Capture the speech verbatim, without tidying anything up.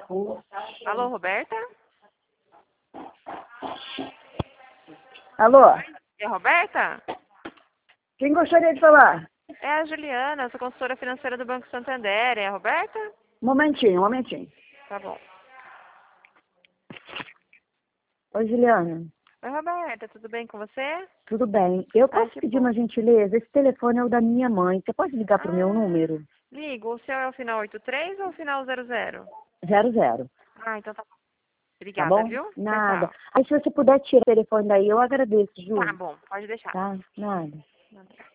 Alô, Roberta? Alô? É a Roberta? Quem gostaria de falar? É a Juliana, eu sou consultora financeira do Banco Santander. É a Roberta? Um momentinho, um momentinho. Tá bom. Oi, Juliana. Oi, Roberta, tudo bem com você? Tudo bem. Eu Ai, posso que pedir bom. uma gentileza? Esse telefone é o da minha mãe. Você pode ligar pro meu Ah, número? ligo. O seu é o final oitenta e três ou o final zero zero? Zero, zero. Ah, então tá bom. Tá Obrigada, bom? viu? Tchau, Nada. tchau. Aí se você puder tirar o telefone daí, eu agradeço, Tá Ju. bom, pode deixar. Tá? Nada. Nada.